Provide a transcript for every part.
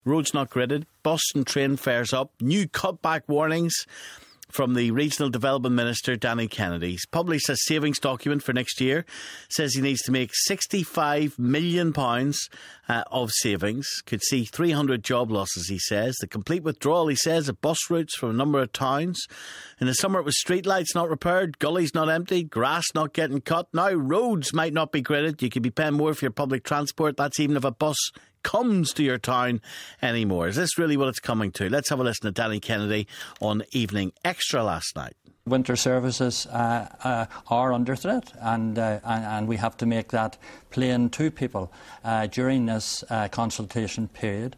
Roads not gridded, bus and train fares up, new cutback warnings from the Regional Development Minister, Danny Kennedy. He's published a savings document for next year. Says he needs to make £65 million of savings. Could see 300 job losses, he says. The complete withdrawal, he says, of bus routes from a number of towns. In the summer it was streetlights not repaired, gullies not emptied, grass not getting cut. Now roads might not be gridded. You could be paying more for your public transport. That's even if a bus comes to your town anymore. Is this really what it's coming to? Let's have a listen to Danny Kennedy on Evening Extra last night. Winter services are under threat, and we have to make that plain to people during this consultation period.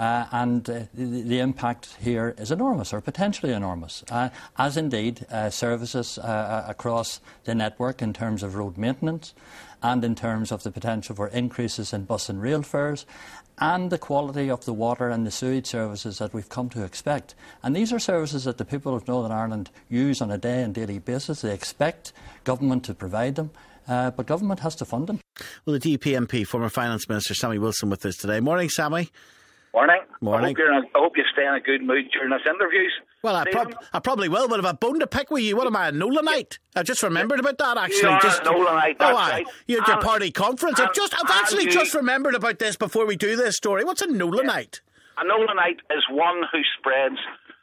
And the impact here is enormous, or potentially enormous, as indeed services across the network in terms of road maintenance and in terms of the potential for increases in bus and rail fares, and the quality of the water and the sewage services that we've come to expect. And these are services that the people of Northern Ireland use on a day and daily basis. They expect government to provide them, but government has to fund them. Well, the DUP MP, former Finance Minister Sammy Wilson, with us today. Morning, Sammy. Morning. Morning. I hope you stay in a good mood during this interviews. Well, I probably will, but if I've a bone to pick with you, what am I, a Nolanite? I just remembered about that, actually. You are a Nolanite, that's right. You had your party conference. I've actually just remembered about this before we do this story. What's a Nolanite? Yeah. A Nolanite is one who spreads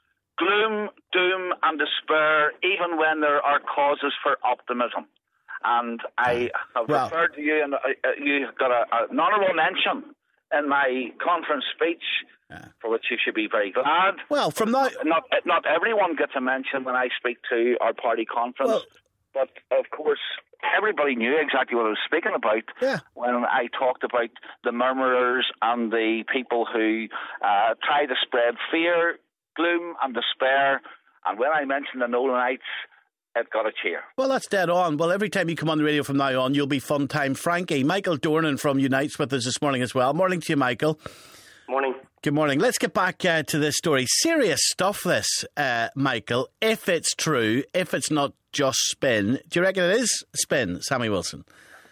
gloom, doom and despair even when there are causes for optimism. And I have referred to you, and you got an honourable mention in my conference speech, for which you should be very glad. Well, from now... Not everyone gets a mention when I speak to our party conference, but of course everybody knew exactly what I was speaking about when I talked about the murmurers and the people who try to spread fear, gloom and despair. And when I mentioned the Nolanites, it got a cheer. Well, that's dead on. Well, every time you come on the radio from now on, you'll be Fun Time Frankie. Michael Dornan from Unites with us this morning as well. Morning to you, Michael. Morning. Good morning. Let's get back to this story. Serious stuff, this, Michael. If it's true, if it's not just spin, do you reckon it is spin, Sammy Wilson?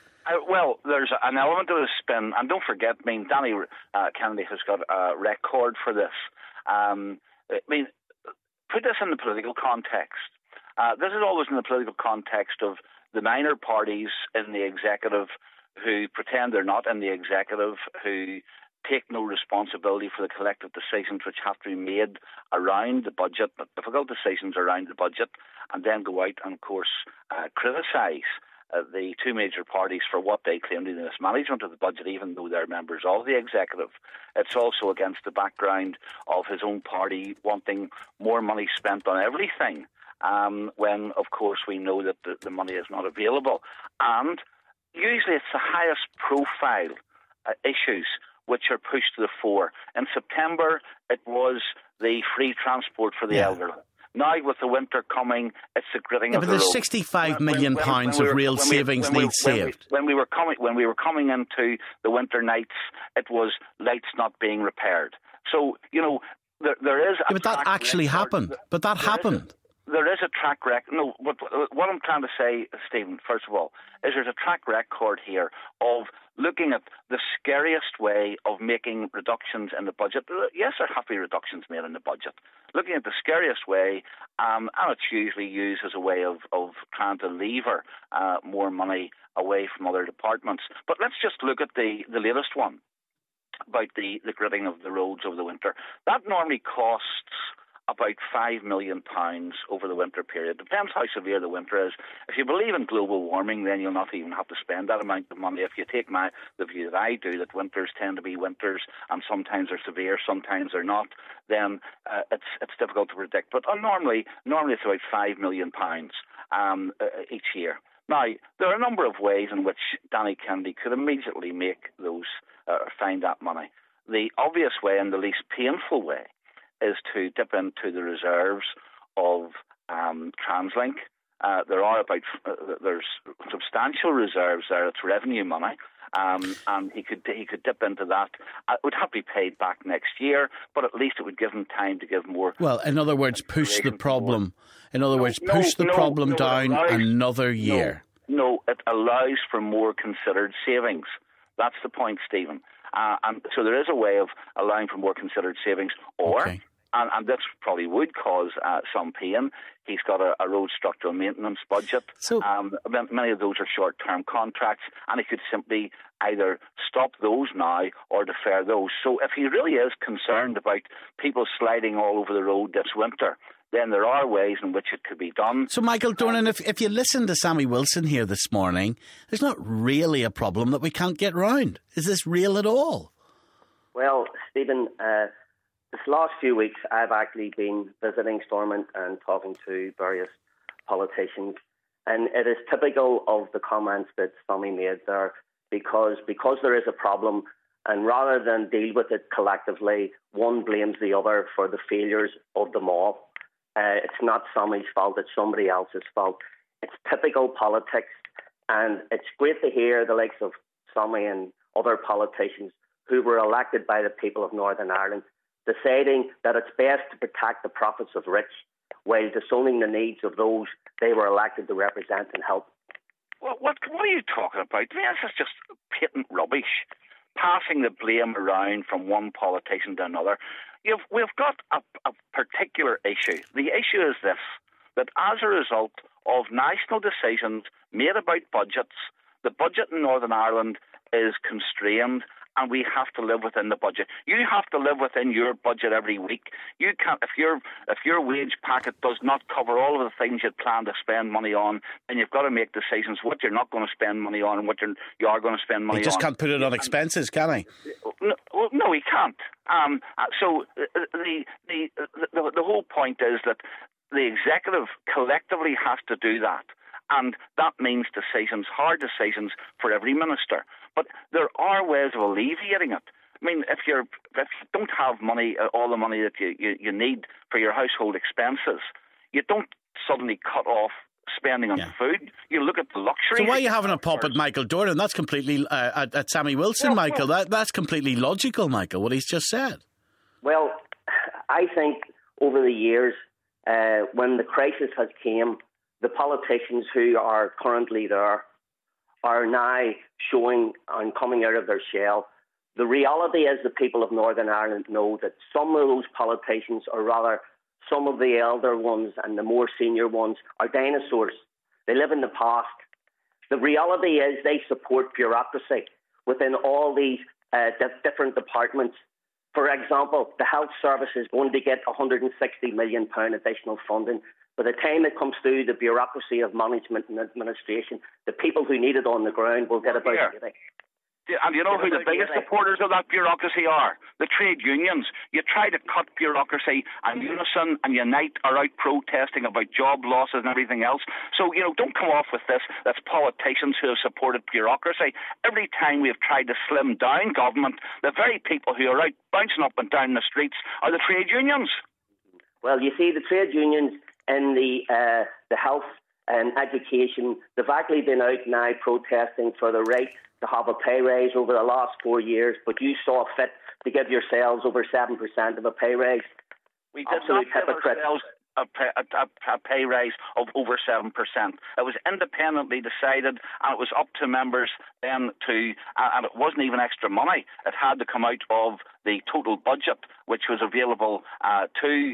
Well, there's an element of the spin. And don't forget, Danny Kennedy has got a record for this. Put this in the political context. This is always in the political context of the minor parties in the executive who pretend they're not in the executive, who take no responsibility for the collective decisions which have to be made around the budget, the difficult decisions around the budget, and then go out and, of course, criticise the two major parties for what they claim to be the mismanagement of the budget, even though they're members of the executive. It's also against the background of his own party wanting more money spent on everything, when, of course, we know that the money is not available. And usually it's the highest profile issues which are pushed to the fore. In September, it was the free transport for the elderly. Now, with the winter coming, it's the gridding of the road. But there's £65 million of real savings needs saved. When we were coming into the winter nights, it was lights not being repaired. So, there is a but that actually happened. But that happened. There is a track record. No, what I'm trying to say, Stephen, first of all, is there's a track record here of looking at the scariest way of making reductions in the budget. Yes, there have to be reductions made in the budget. Looking at the scariest way, and it's usually used as a way of trying to lever more money away from other departments. But let's just look at the latest one about the gridding of the roads over the winter. That normally costs about £5 million over the winter period. Depends how severe the winter is. If you believe in global warming, then you'll not even have to spend that amount of money. If you take the view that I do, that winters tend to be winters and sometimes they're severe, sometimes they're not, then it's difficult to predict. But normally it's about £5 million each year. Now, there are a number of ways in which Danny Kennedy could immediately make those, find that money. The obvious way and the least painful way is to dip into the reserves of TransLink. There's substantial reserves there. It's revenue money, and he could dip into that. It would have to be paid back next year, but at least it would give him time to give more. Well, in other words, push the problem. In other words, push the problem down another year. No, it allows for more considered savings. That's the point, Stephen. And so there is a way of allowing for more considered savings. Or, Okay. and this probably would cause some pain, he's got a road structural maintenance budget. So- Many of those are short-term contracts, and he could simply either stop those now or defer those. So if he really is concerned about people sliding all over the road this winter, then there are ways in which it could be done. So, Michael Dornan, if you listen to Sammy Wilson here this morning, there's not really a problem that we can't get round. Is this real at all? Well, Stephen, this last few weeks I've actually been visiting Stormont and talking to various politicians, and it is typical of the comments that Sammy made there, because there is a problem, and rather than deal with it collectively, one blames the other for the failures of them all. It's not Sammy's fault, it's somebody else's fault. It's typical politics, and it's great to hear the likes of Sammy and other politicians who were elected by the people of Northern Ireland deciding that it's best to protect the profits of rich while disowning the needs of those they were elected to represent and help. Well, what are you talking about? I mean, this is just patent rubbish, passing the blame around from one politician to another. We've got a particular issue. The issue is this, that as a result of national decisions made about budgets, the budget in Northern Ireland is constrained, and we have to live within the budget. You have to live within your budget every week. You can't, if your wage packet does not cover all of the things you'd plan to spend money on, then you've got to make decisions what you're not going to spend money on and what you are going to spend money on. He just can't put it on expenses, can he? No, he can't. So the whole point is that the executive collectively has to do that. And that means decisions, hard decisions for every minister. But there are ways of alleviating it. I mean, if you don't have money, all the money that you need for your household expenses, you don't suddenly cut off spending on food. You look at the luxury. So why are you having a pop at Michael Dornan? That's completely at Sammy Wilson, Michael. That's completely logical, Michael, what he's just said. Well, I think over the years, when the crisis has came, the politicians who are currently there are now showing and coming out of their shell. The reality is the people of Northern Ireland know that some of those politicians, or rather some of the elder ones and the more senior ones, are dinosaurs. They live in the past. The reality is they support bureaucracy within all these different departments. For example, the health service is going to get £160 million additional funding. By the time it comes through the bureaucracy of management and administration, the people who need it on the ground will get about 80. And you know who the biggest supporters of that bureaucracy are? The trade unions. You try to cut bureaucracy, and Unison and Unite are out protesting about job losses and everything else. So, don't come off with this. That's politicians who have supported bureaucracy. Every time we've tried to slim down government, the very people who are out bouncing up and down the streets are the trade unions. Well, you see, the trade unions in the health and education, they've actually been out now protesting for the right to have a pay raise over the last 4 years, but you saw fit to give yourselves over 7% of a pay raise. We did not give ourselves a pay raise of over 7%. It was independently decided, and it was up to members then to, and it wasn't even extra money. It had to come out of the total budget, which was available to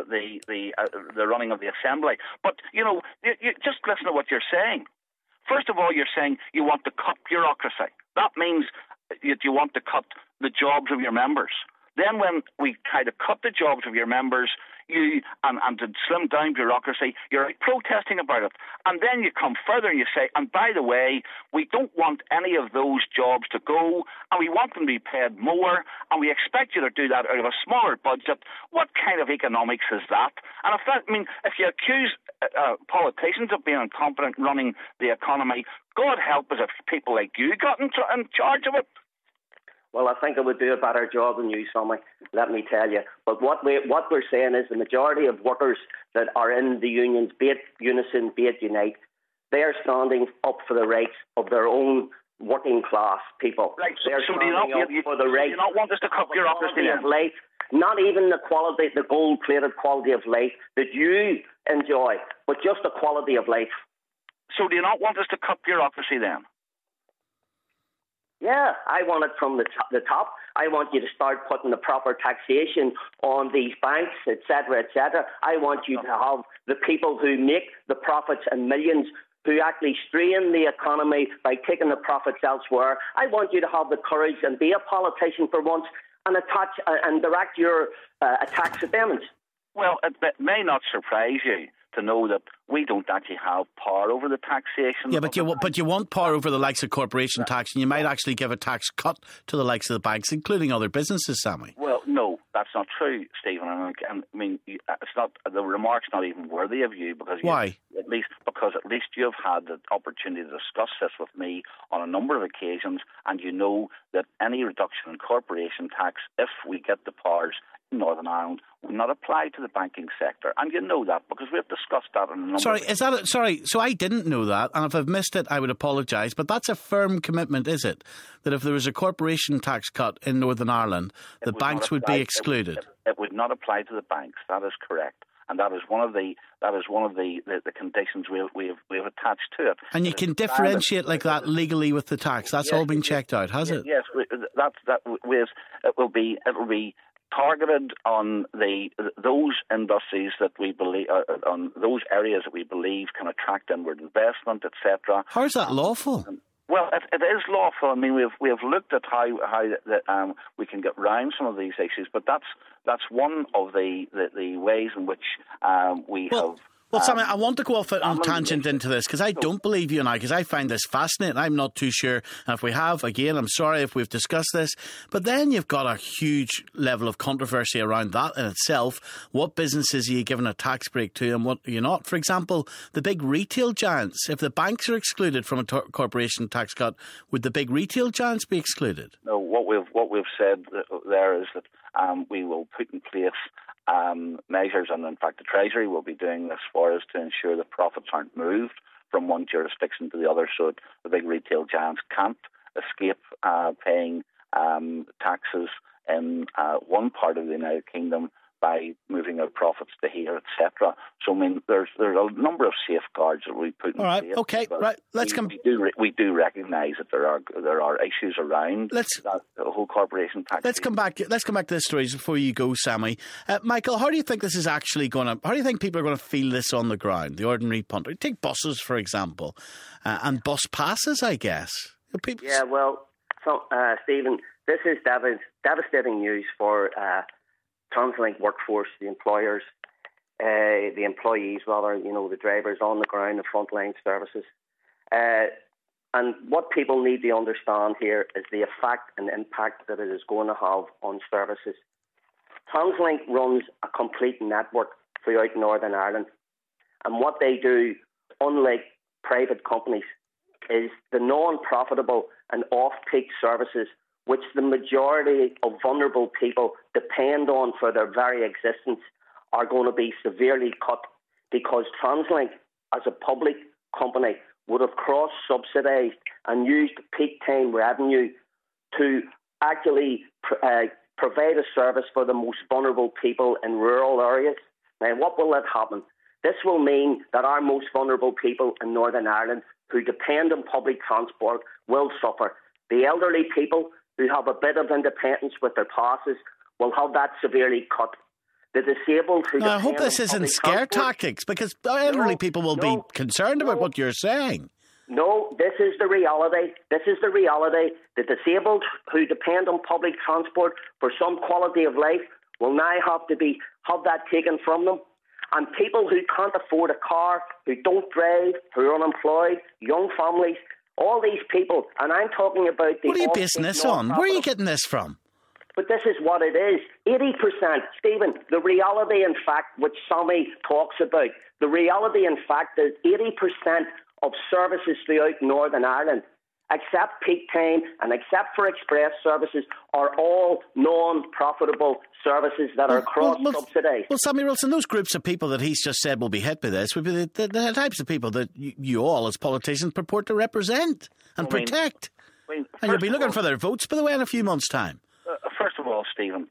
the running of the Assembly. But, you just listen to what you're saying. First of all, you're saying you want to cut bureaucracy. That means that you want to cut the jobs of your members. Then when we try to cut the jobs of your members, and to slim down bureaucracy, you're protesting about it. And then you come further and you say, and by the way, we don't want any of those jobs to go, and we want them to be paid more, and we expect you to do that out of a smaller budget. What kind of economics is that? And if you accuse politicians of being incompetent running the economy, God help us if people like you got in charge of it. Well, I think I would do a better job than you, Sammy, let me tell you. But what we're saying is the majority of workers that are in the unions, be it Unison, be it Unite, they are standing up for the rights of their own working class people. Right, they're standing up for the rights. You don't want us to cut bureaucracy of life, not even the gold-plated quality of life that you enjoy, but just the quality of life. So do you not want us to cut bureaucracy then? Yeah, I want it from the top. I want you to start putting the proper taxation on these banks, etc., etc. I want you to have the people who make the profits in millions, who actually strain the economy by taking the profits elsewhere. I want you to have the courage and be a politician for once and direct your attacks at them. Well, it may not surprise you to know that we don't actually have power over the taxation. Yeah, but you want power over the likes of corporation tax, and you might actually give a tax cut to the likes of the banks, including other businesses, Sammy. Well, no, that's not true, Stephen. I mean, it's not. The remark's not even worthy of you because why? At least you have had the opportunity to discuss this with me on a number of occasions, and you know that any reduction in corporation tax, if we get the powers in Northern Ireland, will not apply to the banking sector, and you know that because we've discussed that on a number. Sorry, so I didn't know that, and if I've missed it, I would apologise. But that's a firm commitment, is it? That if there was a corporation tax cut in Northern Ireland, the banks would be excluded. It would not apply to the banks. That is correct, and that is one of the conditions we have attached to it. And you can differentiate like that legally with the tax. That's all been checked out, has it? Yes, it will be targeted on those industries that we believe, on those areas that we believe can attract inward investment, etc. How is that lawful? Well, it is lawful. I mean, we have looked at how we can get round some of these issues, but that's one of the ways in which we have. Well, Sammy, I want to go off on a tangent into this because I don't believe you and I, because I find this fascinating. I'm not too sure. And if we have, again, I'm sorry if we've discussed this. But then you've got a huge level of controversy around that in itself. What businesses are you giving a tax break to and what are you not? For example, the big retail giants. If the banks are excluded from a corporation tax cut, would the big retail giants be excluded? No, what we've said there is that we will put in place measures, and in fact the Treasury will be doing this for us to ensure that profits aren't moved from one jurisdiction to the other, so the big retail giants can't escape paying taxes in one part of the United Kingdom by moving their profits to here, etc. So, I mean, there's a number of safeguards that we put in place. All right, okay, right. Let's come. We do recognise that there are issues around that the whole corporation tax. Let's come back to this story before you go, Sammy. Michael, how do you think this is actually going to? How do you think people are going to feel this on the ground? The ordinary punter. Take buses, for example, and bus passes, I guess. Yeah, well, so Stephen, this is devastating news for TransLink workforce, the employers, the employees, rather, the drivers on the ground, the frontline services. And what people need to understand here is the effect and impact that it is going to have on services. TransLink runs a complete network throughout Northern Ireland. And what they do, unlike private companies, is the non-profitable and off-peak services which the majority of vulnerable people depend on for their very existence are going to be severely cut because TransLink, as a public company, would have cross-subsidised and used peak time revenue to actually provide a service for the most vulnerable people in rural areas. Now, what will that happen? This will mean that our most vulnerable people in Northern Ireland who depend on public transport will suffer. The elderly people who have a bit of independence with their passes will have that severely cut. The disabled who I hope this isn't scare tactics because elderly people will be concerned about what you're saying. No, this is the reality. This is the reality. The disabled who depend on public transport for some quality of life will now have that taken from them. And people who can't afford a car, who don't drive, who are unemployed, young families, all these people, and I'm talking about the... What are you basing this on? Where are you getting this from? But this is what it is. 80%, Stephen, the reality in fact, which Sammy talks about, the reality in fact is 80% of services throughout Northern Ireland, except peak time and except for express services, are all non-profitable services that are cross-subsidised. Well, Sammy Wilson, those groups of people that he's just said will be hit by this would be the types of people that you all as politicians purport to represent and protect. And you'll be looking for their votes, by the way, in a few months' time. First of all, Stephen,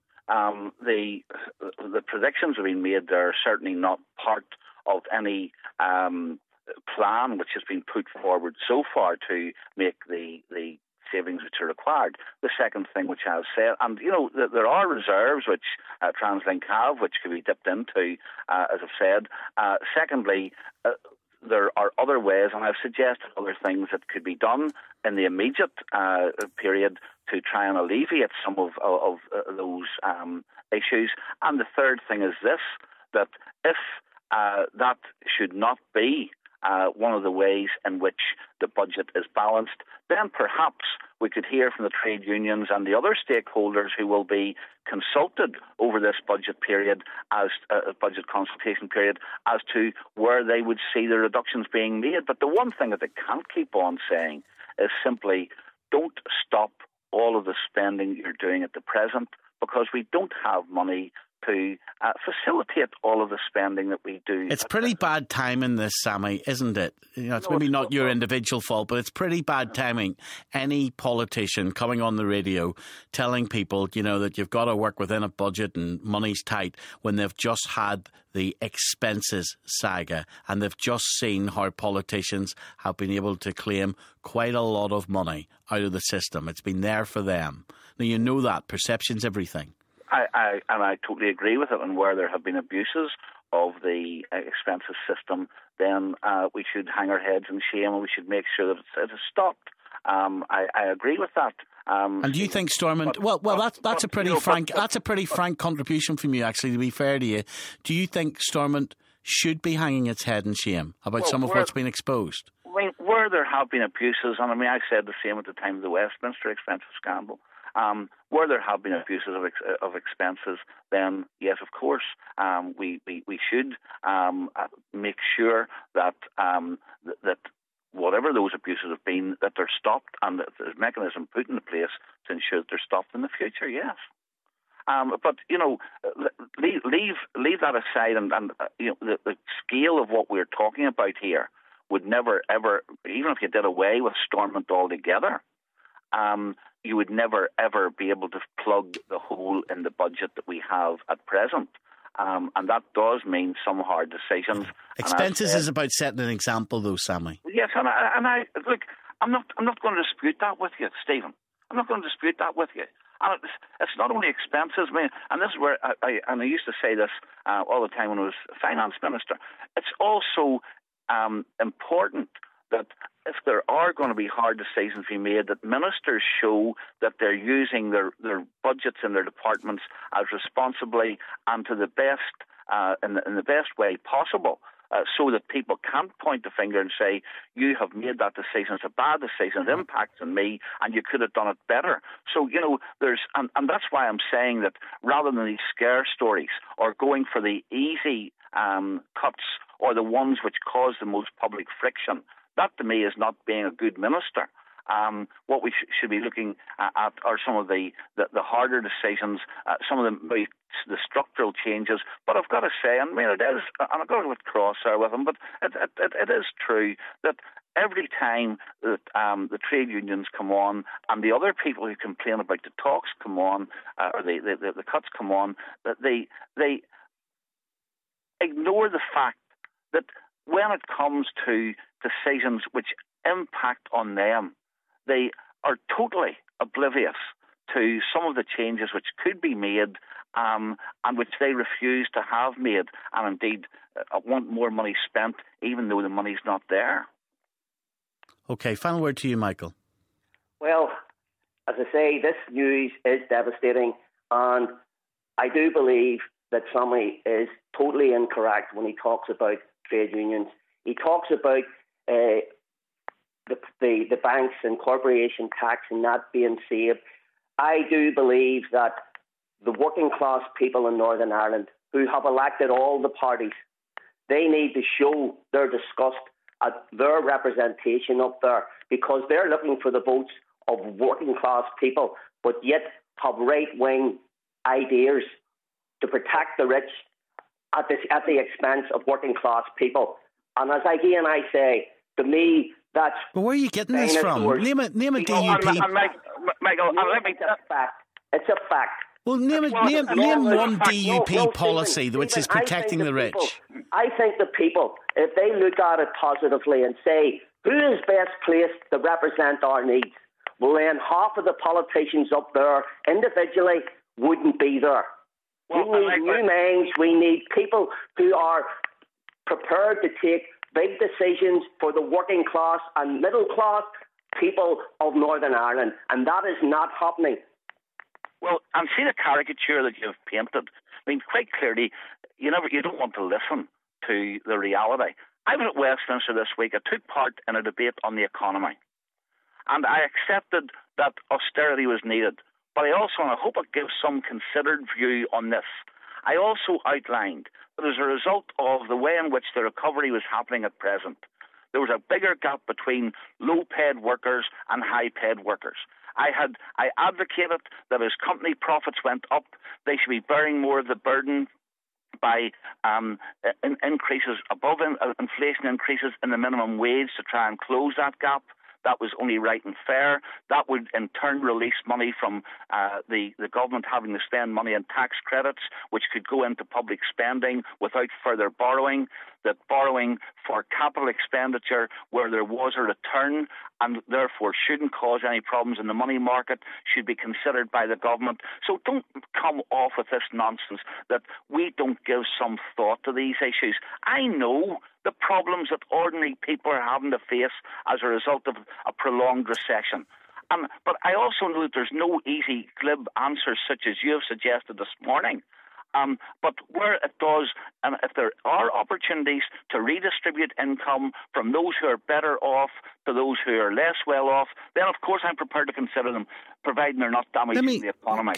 the predictions have been made. They're certainly not part of any plan which has been put forward so far to make the savings which are required. The second thing which I've said, and there are reserves which TransLink have, which could be dipped into, as I've said. Secondly, there are other ways, and I've suggested other things that could be done in the immediate period to try and alleviate some of those issues. And the third thing is this, that if that should not be one of the ways in which the budget is balanced, then perhaps we could hear from the trade unions and the other stakeholders who will be consulted over this budget period, as budget consultation period, as to where they would see the reductions being made. But the one thing that they can't keep on saying is simply, don't stop all of the spending you're doing at the present, because we don't have money to facilitate all of the spending that we do. It's pretty bad timing, this, Sammy, isn't it? It's maybe not your individual fault, but it's pretty bad timing. Any politician coming on the radio telling people, that you've got to work within a budget and money's tight, when they've just had the expenses saga and they've just seen how politicians have been able to claim quite a lot of money out of the system. It's been there for them. Now, that perception's everything. I totally agree with it. And where there have been abuses of the expenses system, then we should hang our heads in shame, and we should make sure that it is stopped. I agree with that. And do you think Stormont? That's a pretty frank contribution from you, actually. To be fair to you, do you think Stormont should be hanging its head in shame about some of what's been exposed? Where there have been abuses, and I said the same at the time of the Westminster expenses scandal. Where there have been abuses of expenses, then yes, of course, we should make sure that that whatever those abuses have been, that they're stopped, and that there's a mechanism put into place to ensure that they're stopped in the future. Yes. But leave that aside, and the scale of what we're talking about here would never ever, even if you did away with Stormont altogether, you would never, ever be able to plug the hole in the budget that we have at present. And that does mean some hard decisions. Expenses is about setting an example, though, Sammy. Yes, and I look, I'm not going to dispute that with you, Stephen. I'm not going to dispute that with you. And it's not only expenses, and this is where I used to say this all the time when I was finance minister. It's also important that if there are going to be hard decisions to be made, that ministers show that they're using their budgets in their departments as responsibly and to the best in the best way possible, so that people can't point the finger and say, you have made that decision, it's a bad decision, it impacts on me, and you could have done it better. So, there's, and that's why I'm saying that rather than these scare stories or going for the easy cuts or the ones which cause the most public friction, that to me is not being a good minister. What we should be looking at are some of the harder decisions, some of the structural changes. But I've got to say, it is, and I've got to go cross there with him, but it is true that every time that the trade unions come on and the other people who complain about the talks come on, or the cuts come on, that they ignore the fact that when it comes to decisions which impact on them, they are totally oblivious to some of the changes which could be made and which they refuse to have made, and indeed want more money spent even though the money's not there. OK, final word to you, Michael. Well, as I say, this news is devastating, and I do believe that Sammy is totally incorrect when he talks about trade unions. He talks about the banks and corporation tax and that being saved. I do believe that the working class people in Northern Ireland who have elected all the parties, they need to show their disgust at their representation up there, because they're looking for the votes of working class people, but yet have right-wing ideas to protect the rich at the expense of working class people. And as I say, to me, that's... But where are you getting this from? Name a DUP... Michael, let me... It's a fact. It's a fact. Well, name one DUP policy which is protecting the rich. I think the people, if they look at it positively and say, who is best placed to represent our needs? well then half of the politicians up there individually wouldn't be there. Well, we need new minds. We need people who are prepared to take big decisions for the working class and middle class people of Northern Ireland, and that is not happening. Well, and see the caricature that you've painted. I mean, quite clearly, you don't want to listen to the reality. I was at Westminster this week. I took part in a debate on the economy, and I accepted that austerity was needed. But I also, and I hope it gives some considered view on this, I also outlined that as a result of the way in which the recovery was happening at present, there was a bigger gap between low-paid workers and high-paid workers. I advocated that as company profits went up, they should be bearing more of the burden by increases above inflation increases in the minimum wage to try and close that gap. That was only right and fair. That would in turn release money from the government having to spend money on tax credits, which could go into public spending without further borrowing. That borrowing for capital expenditure where there was a return and therefore shouldn't cause any problems in the money market should be considered by the government. So don't come off with this nonsense that we don't give some thought to these issues. I know the problems that ordinary people are having to face as a result of a prolonged recession. But I also know that there's no easy, glib answers such as you have suggested this morning. But where it does, and if there are opportunities to redistribute income from those who are better off to those who are less well off, then of course I'm prepared to consider them, providing they're not damaging the economy.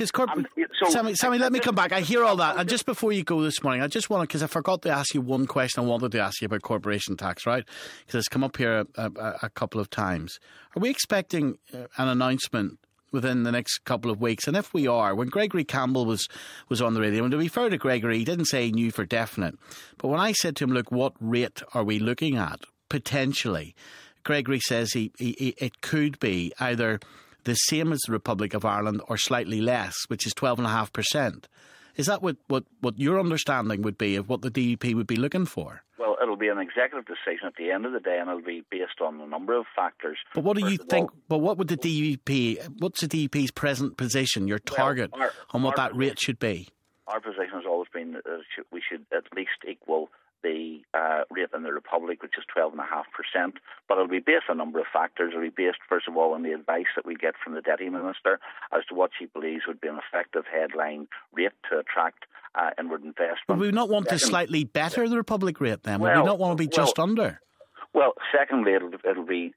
Sammy, let me come back. I hear all that. And just before you go this morning, I just want to, because I forgot to ask you one question I wanted to ask you about corporation tax, right? Because it's come up here a couple of times. Are we expecting an announcement within the next couple of weeks? And if we are, when Gregory Campbell was on the radio, and to be fair to Gregory, he didn't say he knew for definite, but when I said to him, look, what rate are we looking at potentially, Gregory says it could be either the same as the Republic of Ireland or slightly less, which is 12.5%. Is that what your understanding would be of what the DUP would be looking for? Well, it'll be an executive decision at the end of the day, and it'll be based on a number of factors. But what do you think? But what would the DUP? What's the DUP's present position? Your target on what that rate should be? Our position has always been that we should at least equal the rate in the Republic, which is 12.5%. But it'll be based on a number of factors. It'll be based, first of all, on the advice that we get from the Deputy Minister as to what she believes would be an effective headline rate to attract inward investment. But we not want to slightly better the Republic rate then? Would we not want to be just under? Well, secondly, it'll be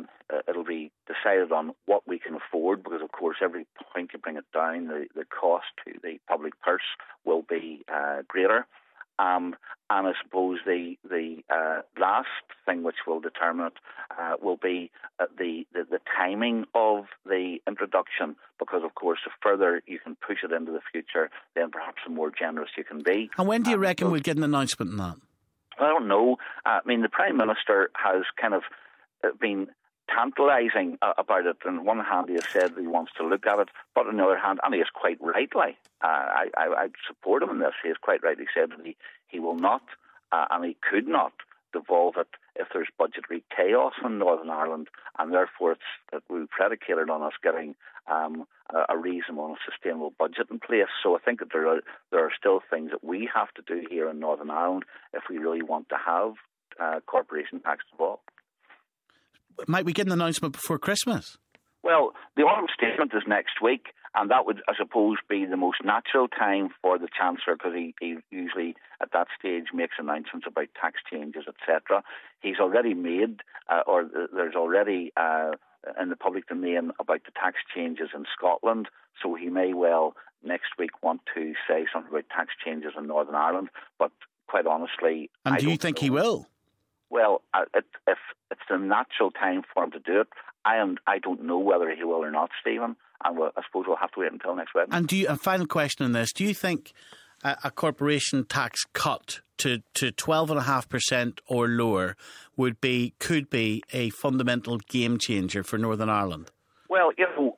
decided on what we can afford, because of course every point you bring it down, the cost to the public purse will be greater. And I suppose the last thing which will determine it will be the timing of the introduction, because of course the further you can push it into the future, then perhaps the more generous you can be. And when do you reckon we'll get an announcement on that? I don't know. I mean, the Prime Minister has kind of been tantalising about it. On one hand, he has said that he wants to look at it, but on the other hand, and he is quite rightly, I support him in this, he has quite rightly said that he will not, and he could not, devolve it if there's budgetary chaos in Northern Ireland, and therefore we're predicated on us getting a reasonable and sustainable budget in place. So I think that there are still things that we have to do here in Northern Ireland if we really want to have corporation tax involved. Might we get an announcement before Christmas? Well, the autumn statement is next week, and that would, I suppose, be the most natural time for the Chancellor, because he usually at that stage makes announcements about tax changes, etc. He's already made, or there's already in the public domain about the tax changes in Scotland, so he may well next week want to say something about tax changes in Northern Ireland, but quite honestly... And do you think he will? Well, if it's the natural time for him to do it, I don't know whether he will or not, Stephen, and I suppose we'll have to wait until next Wednesday. And a final question on this, do you think a corporation tax cut to 12.5% or lower could be a fundamental game changer for Northern Ireland? Well, you know,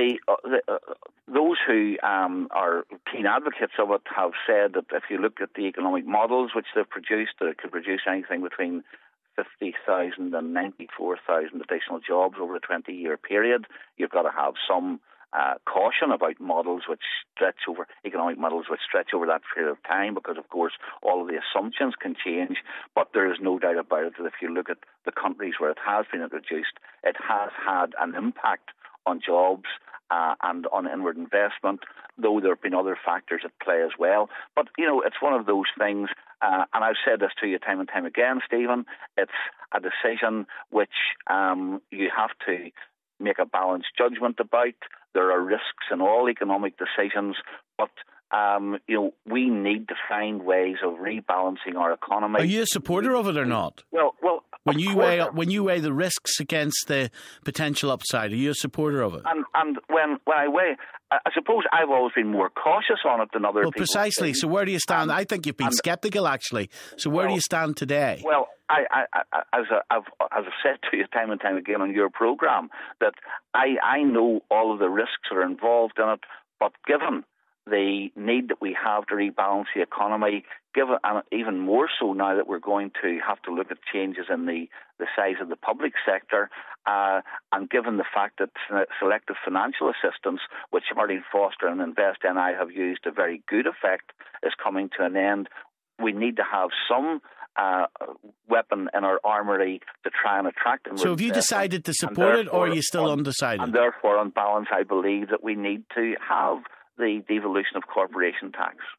those who are keen advocates of it have said that if you look at the economic models which they've produced, that it could produce anything between 50,000 and 94,000 additional jobs over a 20-year period. You've got to have some caution about economic models which stretch over that period of time, because of course all of the assumptions can change. But there is no doubt about it that if you look at the countries where it has been introduced, it has had an impact on jobs and on inward investment, though there have been other factors at play as well. But, it's one of those things, and I've said this to you time and time again, Stephen, it's a decision which you have to make a balanced judgment about. There are risks in all economic decisions, but we need to find ways of rebalancing our economy. Are you a supporter of it or not? Well, when you weigh the risks against the potential upside, are you a supporter of it? And when I weigh, I suppose I've always been more cautious on it than other people. Well, precisely. So where do you stand? I think you've been sceptical, actually. So where do you stand today? Well, as I've said to you time and time again on your programme, that I know all of the risks that are involved in it, but given the need that we have to rebalance the economy, and even more so now that we're going to have to look at changes in the size of the public sector, and given the fact that selective financial assistance, which Arlene Foster and InvestNI have used to very good effect, is coming to an end, we need to have some weapon in our armoury to try and attract them. So have you decided to support it, or are you still undecided? And therefore, on balance, I believe that we need to have the devolution of corporation tax.